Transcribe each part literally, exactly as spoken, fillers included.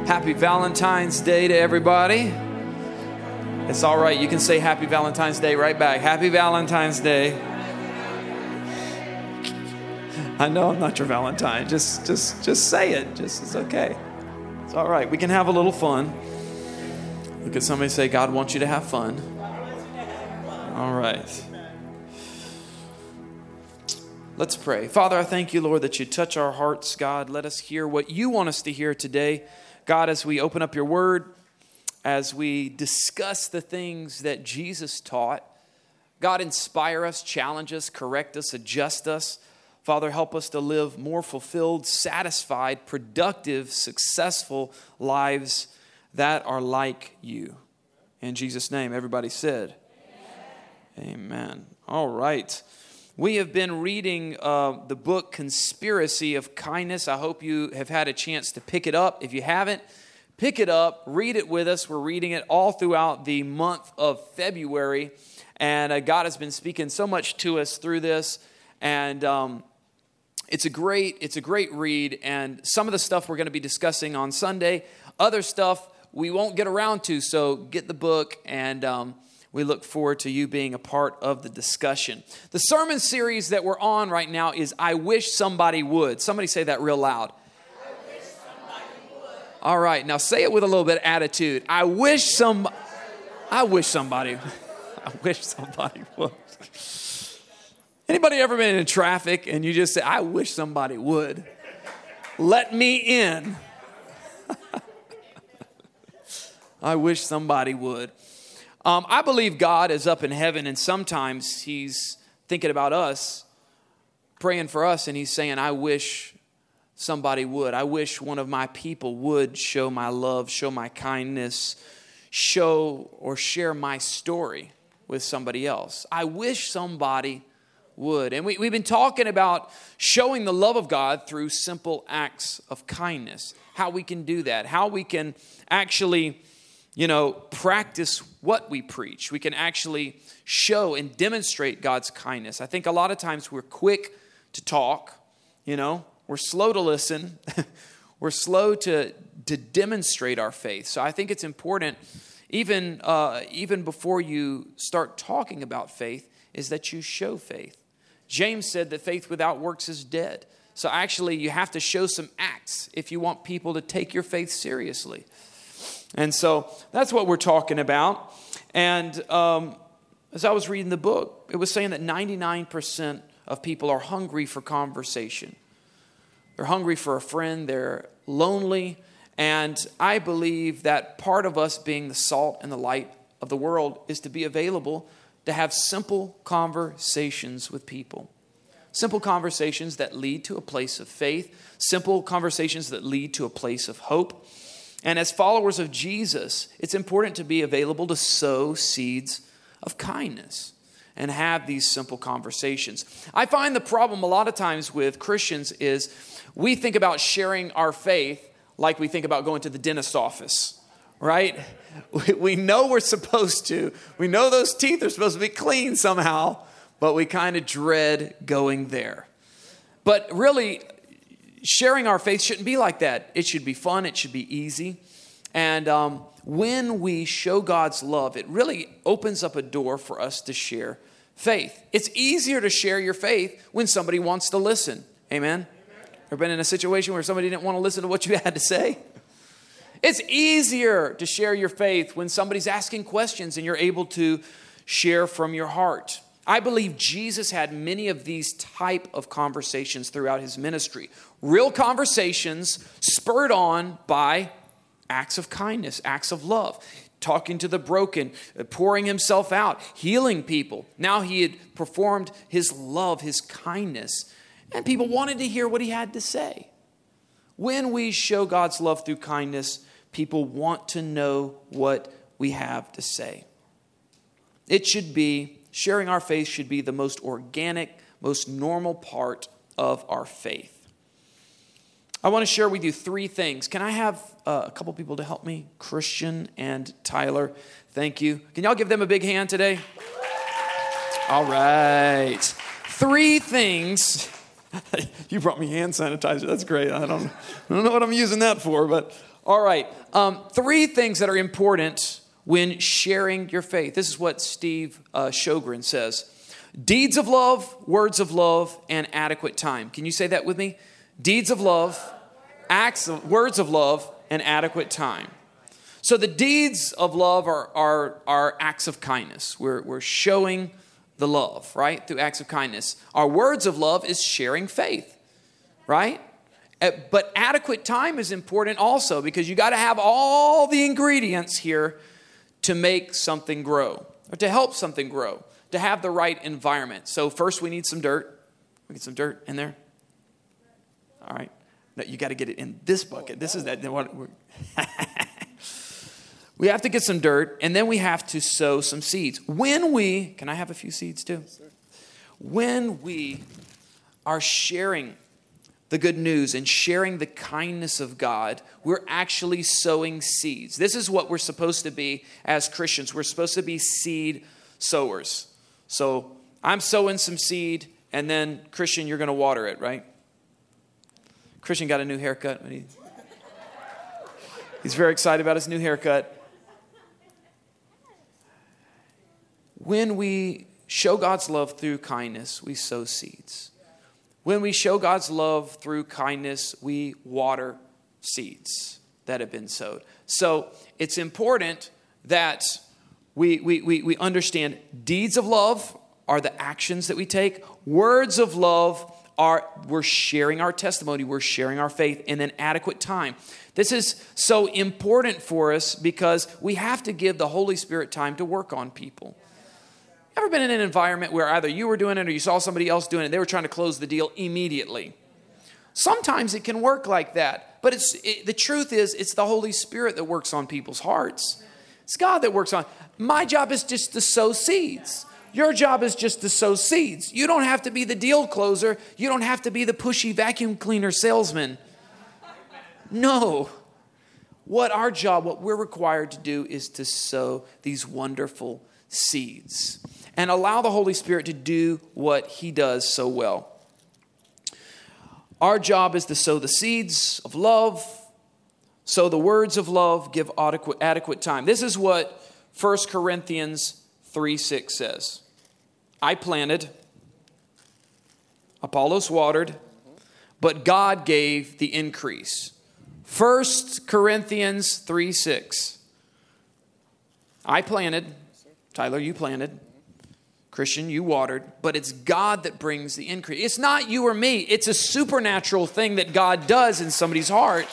Happy Valentine's Day to everybody. It's all right. You can say Happy Valentine's Day right back. Happy Valentine's Day. I know I'm not your Valentine. Just, just, just say it. Just, it's okay. It's all right. We can have a little fun. Look at somebody and say, God wants you to have fun. All right. Let's pray. Father, I thank you, Lord, that you touch our hearts, God. Let us hear what you want us to hear today. God, as we open up your word, as we discuss the things that Jesus taught, God, inspire us, challenge us, correct us, adjust us. Father, help us to live more fulfilled, satisfied, productive, successful lives that are like you. In Jesus' name, everybody said, Amen. Amen. All right. We have been reading uh, the book Conspiracy of Kindness. I hope you have had a chance to pick it up. If you haven't, pick it up, read it with us. We're reading it all throughout the month of February. And uh, God has been speaking so much to us through this. And um, it's a great, it's a great read. And some of the stuff we're going to be discussing on Sunday, other stuff we won't get around to. So get the book, and um, we look forward to you being a part of the discussion. The sermon series that we're on right now is I Wish Somebody Would. Somebody say that real loud. I wish somebody would. All right, now say it with a little bit of attitude. I wish some, I wish somebody, I wish somebody would. Anybody ever been in traffic and you just say, I wish somebody would? Let me in. I wish somebody would. Um, I believe God is up in heaven, and sometimes he's thinking about us, praying for us, and he's saying, I wish somebody would. I wish one of my people would show my love, show my kindness, show or share my story with somebody else. I wish somebody would. And we, we've been talking about showing the love of God through simple acts of kindness, how we can do that, how we can actually, you know, practice what we preach. We can actually show and demonstrate God's kindness. I think a lot of times we're quick to talk, you know, we're slow to listen, we're slow to, to demonstrate our faith. So I think it's important, even, uh, even before you start talking about faith, is that you show faith. James said that faith without works is dead. So actually you have to show some acts if you want people to take your faith seriously. And so that's what we're talking about. And um, as I was reading the book, it was saying that ninety-nine percent of people are hungry for conversation. They're hungry for a friend. They're lonely. And I believe that part of us being the salt and the light of the world is to be available to have simple conversations with people. Simple conversations that lead to a place of faith. Simple conversations that lead to a place of hope. And as followers of Jesus, it's important to be available to sow seeds of kindness and have these simple conversations. I find the problem a lot of times with Christians is we think about sharing our faith like we think about going to the dentist's office, right? We know we're supposed to. We know those teeth are supposed to be clean somehow, but we kind of dread going there. But really, sharing our faith shouldn't be like that. It should be fun. It should be easy. And um, when we show God's love, it really opens up a door for us to share faith. It's easier to share your faith when somebody wants to listen. Amen? Ever been in a situation where somebody didn't want to listen to what you had to say? It's easier to share your faith when somebody's asking questions and you're able to share from your heart. I believe Jesus had many of these type of conversations throughout his ministry. Real conversations spurred on by acts of kindness, acts of love, talking to the broken, pouring himself out, healing people. Now he had performed his love, his kindness, and people wanted to hear what he had to say. When we show God's love through kindness, people want to know what we have to say. It should be Sharing our faith should be the most organic, most normal part of our faith. I want to share with you three things. Can I have uh, a couple people to help me? Christian and Tyler. Thank you. Can y'all give them a big hand today? All right. Three things. You brought me hand sanitizer. That's great. I don't, I don't know what I'm using that for, but All right. Um, three things that are important when sharing your faith. This is what Steve uh, Sjogren says. Deeds of love, words of love, and adequate time. Can you say that with me? Deeds of love, acts of, words of love, and adequate time. So the deeds of love are, are, are acts of kindness. We're, we're showing the love, right? Through acts of kindness. Our words of love is sharing faith, right? But adequate time is important also because you got to have all the ingredients here to make something grow or to help something grow, to have the right environment. So first we need some dirt. We get some dirt in there. All right. No, you got to get it in this bucket. This is that. We have to get some dirt, and then we have to sow some seeds. When we, can I have a few seeds too? When we are sharing the good news and sharing the kindness of God, we're actually sowing seeds. This is what we're supposed to be as Christians. We're supposed to be seed sowers. So I'm sowing some seed, and then Christian, you're going to water it, right? Christian got a new haircut. He's very excited about his new haircut. When we show God's love through kindness, we sow seeds. When we show God's love through kindness, we water seeds that have been sowed. So it's important that we, we, we, we understand deeds of love are the actions that we take. Words of love are we're sharing our testimony, we're sharing our faith, and then adequate time. This is so important for us because we have to give the Holy Spirit time to work on people. Ever been in an environment where either you were doing it or you saw somebody else doing it, they were trying to close the deal immediately? Sometimes it can work like that, but it's it, the truth is it's the Holy Spirit that works on people's hearts. It's God that works on. My job is just to sow seeds. Your job is just to sow seeds. You don't have to be the deal closer. You don't have to be the pushy vacuum cleaner salesman. No. What our job, what we're required to do is to sow these wonderful seeds and allow the Holy Spirit to do what he does so well. Our job is to sow the seeds of love, sow the words of love, give adequate, adequate time. This is what First Corinthians three six says. I planted, Apollos watered, but God gave the increase. First Corinthians three six. I planted, Tyler, you planted, Christian, you watered, but it's God that brings the increase. It's not you or me. It's a supernatural thing that God does in somebody's heart.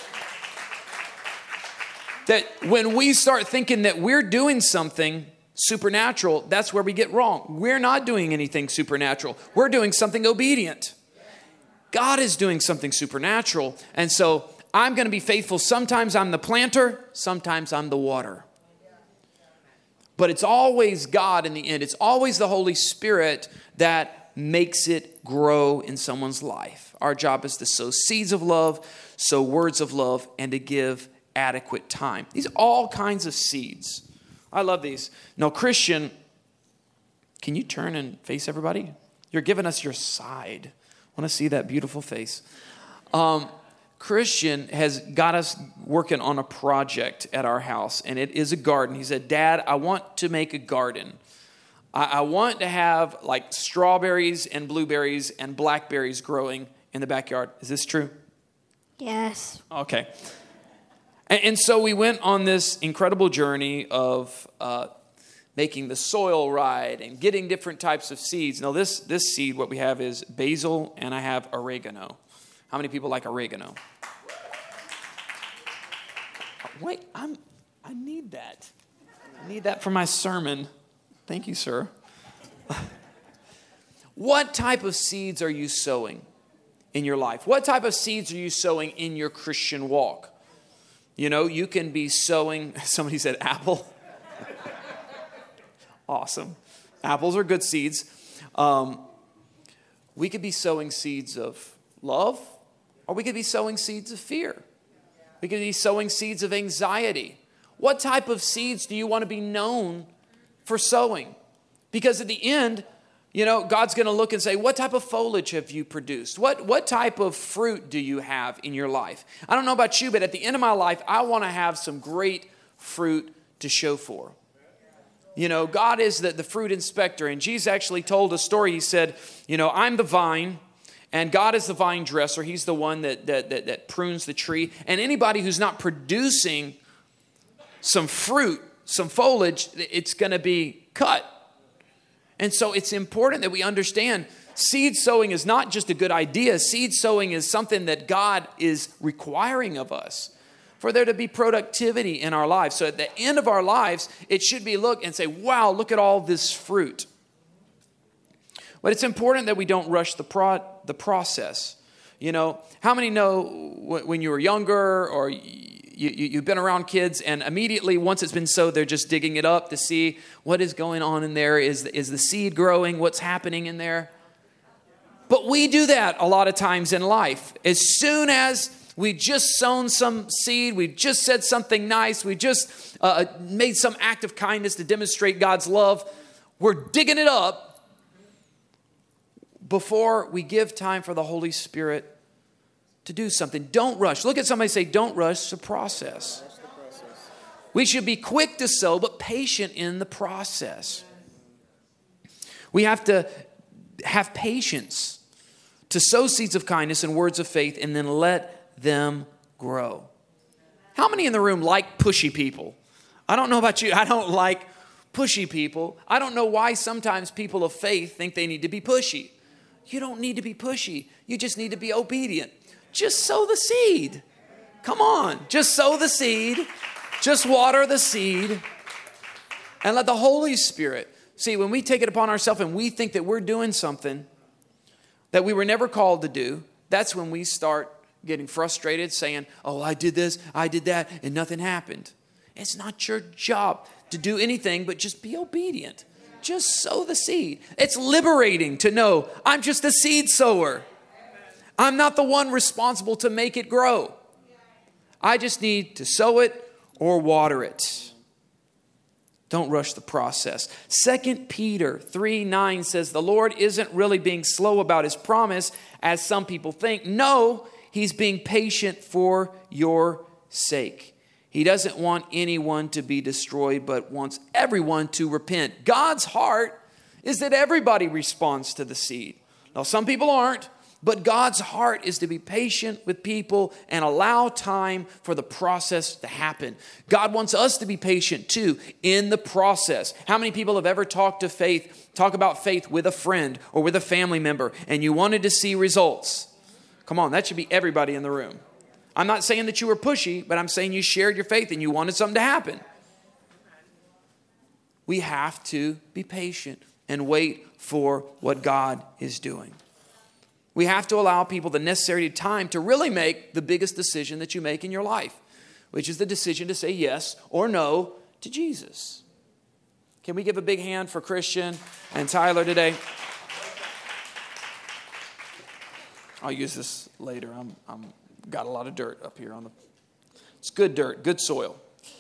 That when we start thinking that we're doing something supernatural, that's where we get wrong. We're not doing anything supernatural. We're doing something obedient. God is doing something supernatural. And so I'm going to be faithful. Sometimes I'm the planter. Sometimes I'm the water. But it's always God in the end. It's always the Holy Spirit that makes it grow in someone's life. Our job is to sow seeds of love, sow words of love, and to give adequate time. These are all kinds of seeds. I love these. Now, Christian, can you turn and face everybody? You're giving us your side. I want to see that beautiful face. Um, Christian has got us working on a project at our house, and it is a garden. He said, Dad, I want to make a garden. I, I want to have like strawberries and blueberries and blackberries growing in the backyard. Is this true? Yes. Okay. And, and so we went on this incredible journey of uh, making the soil right and getting different types of seeds. Now, this, this seed, what we have is basil, and I have oregano. How many people like oregano? Wait, I'm, I need that. I need that for my sermon. Thank you, sir. What type of seeds are you sowing in your life? What type of seeds are you sowing in your Christian walk? You know, you can be sowing, somebody said apple. Awesome. Apples are good seeds. Um, we could be sowing seeds of love, or we could be sowing seeds of fear. We could be sowing seeds of anxiety. What type of seeds do you want to be known for sowing? Because at the end, You know, God's going to look and say, what type of foliage have you produced? What, what type of fruit do you have in your life? I don't know about you, but at the end of my life, I want to have some great fruit to show for. You know, God is the, the fruit inspector. And Jesus actually told a story. He said, you know, I'm the vine and God is the vine dresser. He's the one that, that, that, that prunes the tree. And anybody who's not producing some fruit, some foliage, it's going to be cut. And so it's important that we understand seed sowing is not just a good idea. Seed sowing is something that God is requiring of us for there to be productivity in our lives. So at the end of our lives, it should be look and say, wow, look at all this fruit. But it's important that we don't rush the pro- the process. You know, how many know when you were younger or you, you, you've been around kids and immediately once it's been sowed, they're just digging it up to see what is going on in there. Is, is the seed growing? What's happening in there? But we do that a lot of times in life. As soon as we just sown some seed, we just said something nice, we just uh, made some act of kindness to demonstrate God's love, we're digging it up before we give time for the Holy Spirit to do something. Don't rush. Look at somebody and say, don't rush the process. We should be quick to sow, but patient in the process. We have to have patience to sow seeds of kindness and words of faith and then let them grow. How many in the room like pushy people? I don't know about you. I don't like pushy people. I don't know why sometimes people of faith think they need to be pushy. You don't need to be pushy. You just need to be obedient. Just sow the seed. Come on. Just sow the seed. Just water the seed. And let the Holy Spirit. See, when we take it upon ourselves and we think that we're doing something that we were never called to do, that's when we start getting frustrated, saying, oh, I did this, I did that, and nothing happened. It's not your job to do anything but just be obedient. Just sow the seed. It's liberating to know I'm just a seed sower. I'm not the one responsible to make it grow. I just need to sow it or water it. Don't rush the process. Second Peter three nine says the Lord isn't really being slow about his promise as some people think. No, he's being patient for your sake. He doesn't want anyone to be destroyed, but wants everyone to repent. God's heart is that everybody responds to the seed. Now, some people aren't, but God's heart is to be patient with people and allow time for the process to happen. God wants us to be patient too in the process. How many people have ever talked to faith, talk about faith with a friend or with a family member, and you wanted to see results? Come on, that should be everybody in the room. I'm not saying that you were pushy, but I'm saying you shared your faith and you wanted something to happen. We have to be patient and wait for what God is doing. We have to allow people the necessary time to really make the biggest decision that you make in your life, which is the decision to say yes or no to Jesus. Can we give a big hand for Christian and Tyler today? I'll use this later. I'm, I'm got a lot of dirt up here on the. It's good dirt, good soil.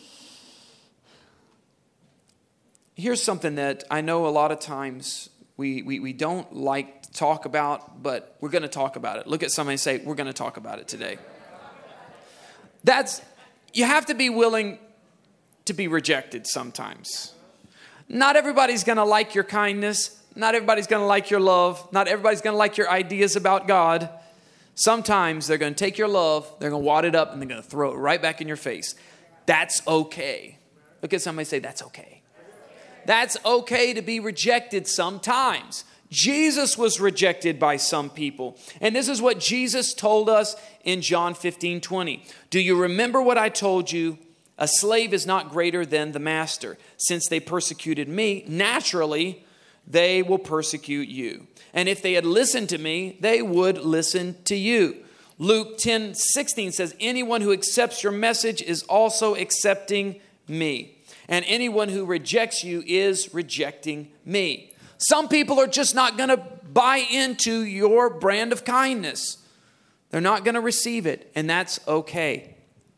Here's something that I know a lot of times we we, we don't like to talk about, but we're going to talk about it. Look at somebody and say, we're going to talk about it today. That's, you have to be willing to be rejected sometimes. Not everybody's going to like your kindness. Not everybody's going to like your love. Not everybody's going to like your ideas about God. Sometimes they're going to take your love, they're going to wad it up, and they're going to throw it right back in your face. That's okay. Look at somebody and say, that's okay. That's okay to be rejected sometimes. Jesus was rejected by some people. And this is what Jesus told us in John fifteen twenty. Do you remember what I told you? A slave is not greater than the master. Since they persecuted me, naturally, they will persecute you. And if they had listened to me, they would listen to you. Luke ten sixteen says, anyone who accepts your message is also accepting me. And anyone who rejects you is rejecting me. Some people are just not going to buy into your brand of kindness. They're not going to receive it, and that's okay.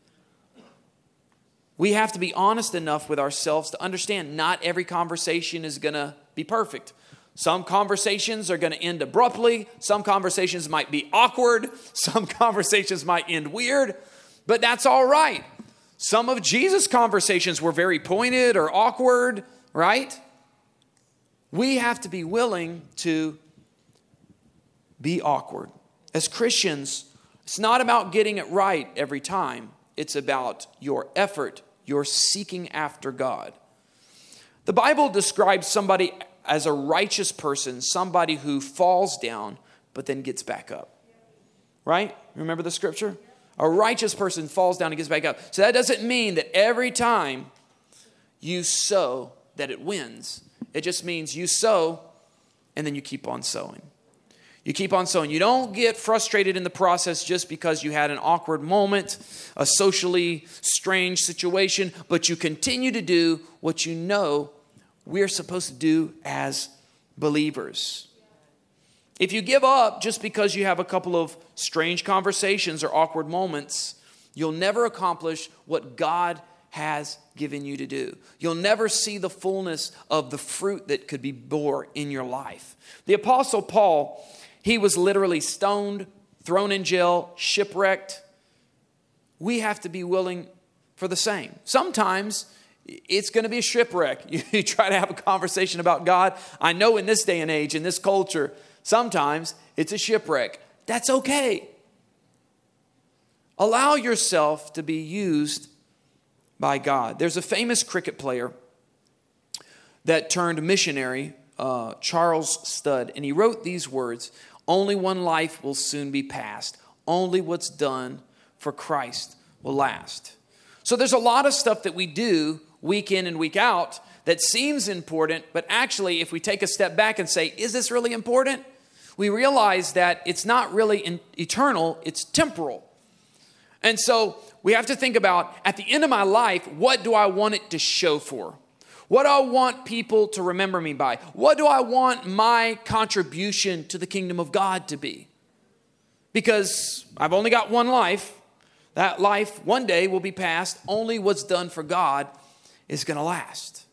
We have to be honest enough with ourselves to understand not every conversation is going to be perfect. Some conversations are going to end abruptly. Some conversations might be awkward. Some conversations might end weird, but that's all right. Some of Jesus' conversations were very pointed or awkward, right? We have to be willing to be awkward. As Christians, it's not about getting it right every time. It's about your effort, your seeking after God. The Bible describes somebody as a righteous person, somebody who falls down but then gets back up. Right? Remember the scripture? A righteous person falls down and gets back up. So that doesn't mean that every time you sow that it wins. It just means you sow and then you keep on sowing. You keep on sowing. You don't get frustrated in the process just because you had an awkward moment, a socially strange situation, but you continue to do what you know we're supposed to do as believers. If you give up just because you have a couple of strange conversations or awkward moments, you'll never accomplish what God has given you to do. You'll never see the fullness of the fruit that could be bore in your life. The Apostle Paul, he was literally stoned, thrown in jail, shipwrecked. We have to be willing for the same. Sometimes it's going to be a shipwreck. You try to have a conversation about God. I know in this day and age, in this culture, sometimes it's a shipwreck. That's okay. Allow yourself to be used by God. There's a famous cricket player that turned missionary, uh, Charles Studd, and he wrote these words: "Only one life will soon be passed. Only what's done for Christ will last." So there's a lot of stuff that we do week in and week out that seems important, but actually if we take a step back and say, is this really important? We realize that it's not really in eternal, it's temporal. And so we have to think about, at the end of my life, what do I want it to show for? What do I want people to remember me by? What do I want my contribution to the kingdom of God to be? Because I've only got one life. That life one day will be passed. Only what's done for God is going to last.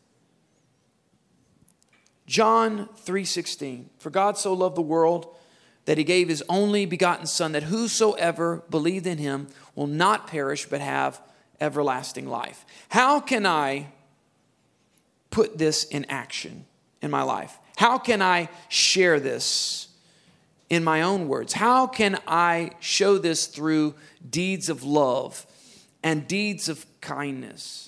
John three sixteen. "For God so loved the world that he gave his only begotten Son, that whosoever believed in him will not perish but have everlasting life." How can I put this in action in my life? How can I share this in my own words? How can I show this through deeds of love and deeds of kindness?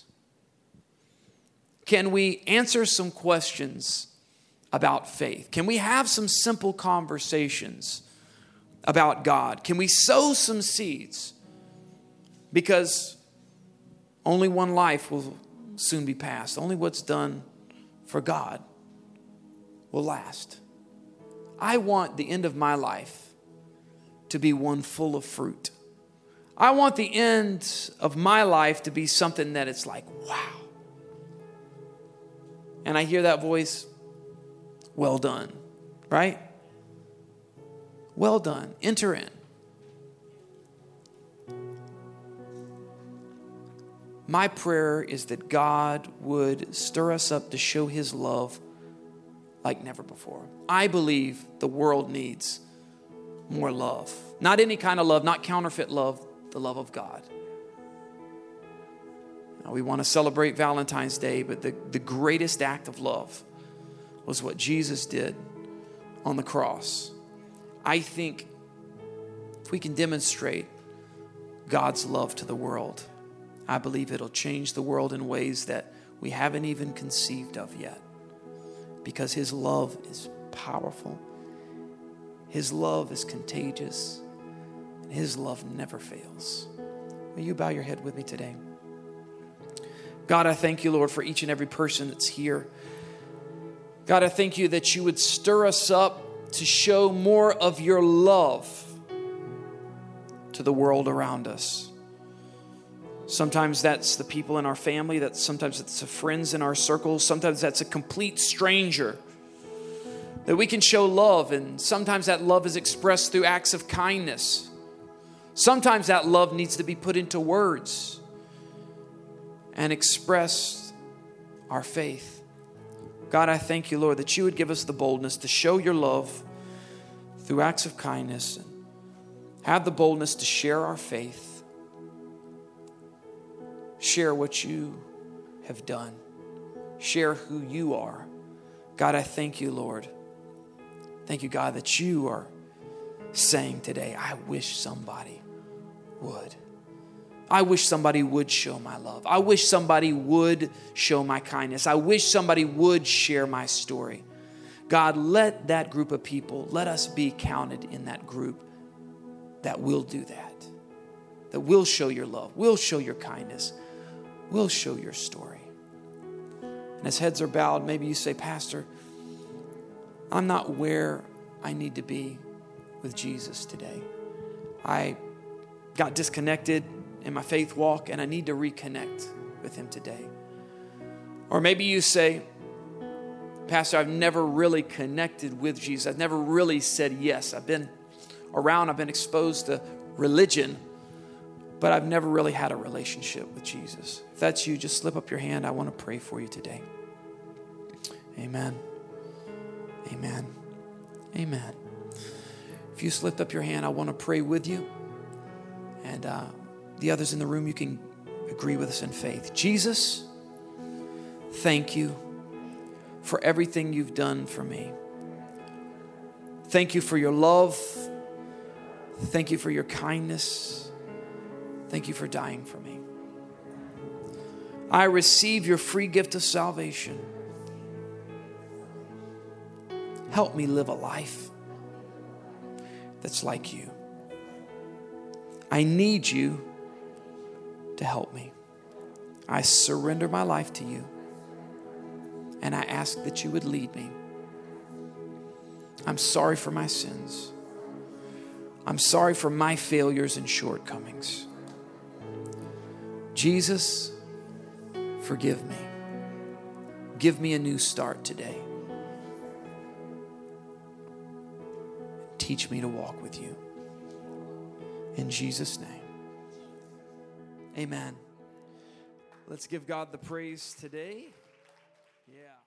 Can we answer some questions about faith? Can we have some simple conversations about God? Can we sow some seeds? Because only one life will soon be passed. Only what's done for God will last. I want the end of my life to be one full of fruit. I want the end of my life to be something that it's like, wow. And I hear that voice, well done, right? Well done. Enter in. My prayer is that God would stir us up to show his love like never before. I believe the world needs more love. Not any kind of love, not counterfeit love, the love of God. Now, we want to celebrate Valentine's Day, but the, the greatest act of love was what Jesus did on the cross. I think if we can demonstrate God's love to the world, I believe it'll change the world in ways that we haven't even conceived of yet. Because his love is powerful. His love is contagious. And his love never fails. Will you bow your head with me today? God, I thank you, Lord, for each and every person that's here. God, I thank you that you would stir us up to show more of your love to the world around us. Sometimes that's the people in our family. That sometimes it's the friends in our circles. Sometimes that's a complete stranger that we can show love. And sometimes that love is expressed through acts of kindness. Sometimes that love needs to be put into words and express our faith. God, I thank you, Lord, that you would give us the boldness to show your love through acts of kindness and have the boldness to share our faith, share what you have done, share who you are. God, I thank you, Lord. Thank you, God, that you are saying today, I wish somebody would. I wish somebody would show my love. I wish somebody would show my kindness. I wish somebody would share my story. God, let that group of people, let us be counted in that group that will do that, that will show your love, will show your kindness, will show your story. And as heads are bowed, maybe you say, Pastor, I'm not where I need to be with Jesus today. I got disconnected in my faith walk and I need to reconnect with him today. Or maybe you say, Pastor, I've never really connected with Jesus. I've never really said yes. I've been around, I've been exposed to religion, but I've never really had a relationship with Jesus. If that's you, just slip up your hand. I want to pray for you today. Amen. Amen. Amen. If you slipped up your hand, I want to pray with you. And uh, the others in the room, you can agree with us in faith. Jesus, thank you for everything you've done for me. Thank you for your love. Thank you for your kindness. Thank you for dying for me. I receive your free gift of salvation. Help me live a life that's like you. I need you to help me. I surrender my life to you, and I ask that you would lead me. I'm sorry for my sins. I'm sorry for my failures and shortcomings. Jesus, forgive me. Give me a new start today. Teach me to walk with you. In Jesus' name. Amen. Let's give God the praise today. Yeah.